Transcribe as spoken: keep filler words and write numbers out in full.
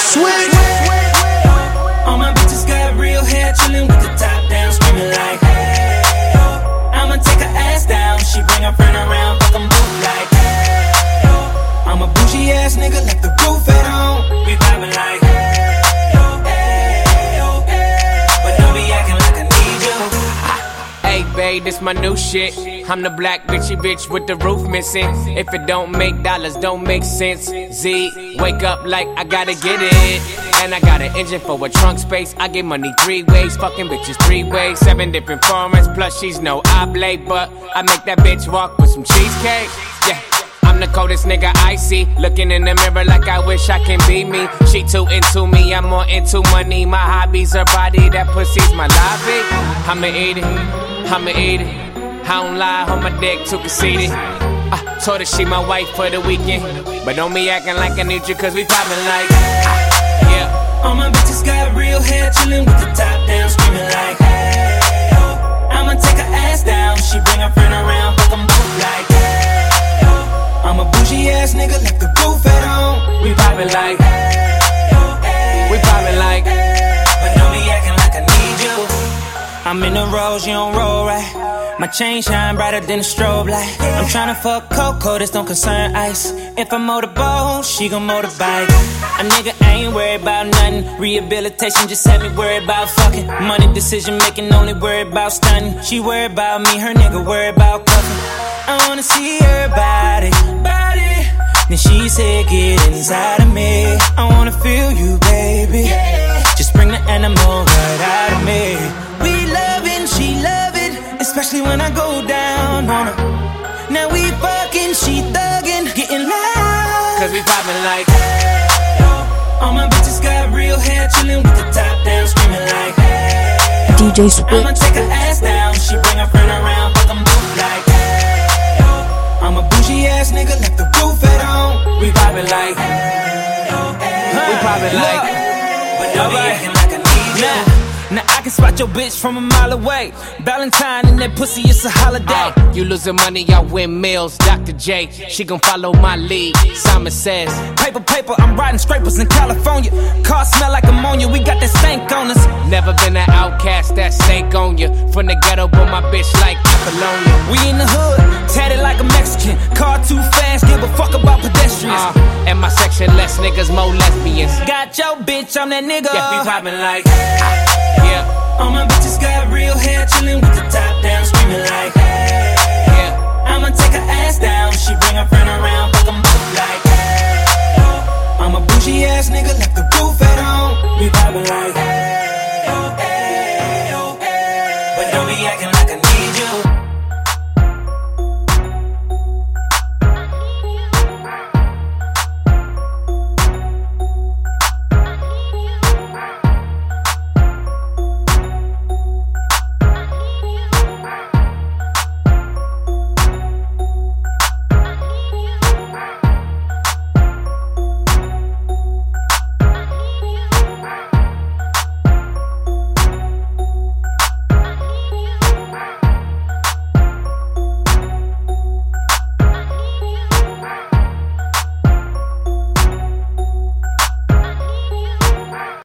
Switch. All my bitches got real hair, chillin' with the top down, screaming like, hey. I'ma take her ass down, she bring her friend around, fuck 'em both like, hey. I'm a bougie ass nigga, like the roof at home. We vibing like, hey, hey, hey. But don't be acting like I need you. Hey babe, this my new shit. I'm the black bitchy bitch with the roof missing. If it don't make dollars, don't make sense. Z, wake up like I gotta get it. And I got an engine for a trunk space. I get money three ways, fucking bitches three ways. Seven different formats, plus she's no oblate. But I make that bitch walk with some cheesecake. Yeah, I'm the coldest nigga I see. Looking in the mirror like I wish I can be me. She too into me, I'm more into money. My hobbies, her body, that pussy's my lobby. I'ma eat it, I'ma eat it. I don't lie, on my dick, too conceited. I told her she my wife for the weekend. But don't be acting like I need you, cause we poppin' like, yeah. All my bitches got real hair, chillin' with the top down, screaming like, hey. I'ma take her ass down, she bring her friend around, fuck 'em both like, hey. I'm a bougie ass nigga, like the roof at home. We poppin' like, we poppin' like, but don't be acting like I need you. I'm in the rose, you don't roll right. My chain shine brighter than a strobe light. I'm tryna fuck Coco, this don't concern ice. If I motorboat, she gon' motorbike. A nigga ain't worried about nothing. Rehabilitation just had me worried about fucking. Money decision making, only worried about stunning. She worried about me, her nigga worried about cuffing. I wanna see her body, body. Then she said, get inside of me. I wanna feel you, baby. Just bring the animal right out of me. We loving, she loving, especially when I go down on her. Now we fucking, she thuggin', getting loud. Cause we poppin' like, hey. All my bitches got real hair, chillin' with the top down, screaming like, hey. D J Switch. I'ma take her ass down, she bring her friend around, fuck 'em both like, hey. I'm a bougie ass nigga, like the roof at home. we poppin' like, we poppin' like, but don't be acting like I need you. Now I can spot your bitch from a mile away. Valentine and that pussy, it's a holiday. uh, you losing money, I win meals. Doctor J, she gon' follow my lead. Simon says, paper, paper, I'm riding scrapers in California. Car smell like ammonia, we got that stank on us. never been an outcast, that snake on you. From the ghetto, but my bitch like Apollonia. We in the hood, tatted like a Mexican. Car too fast, give a fuck about pedestrians. Uh, and my section, less niggas, more lesbians. Got your bitch, I'm that nigga. Yeah, we poppin' like, yeah. All my bitches got real hair, chillin' with the top down, screaming like, hey. Yeah. I'ma take her ass down, she bring her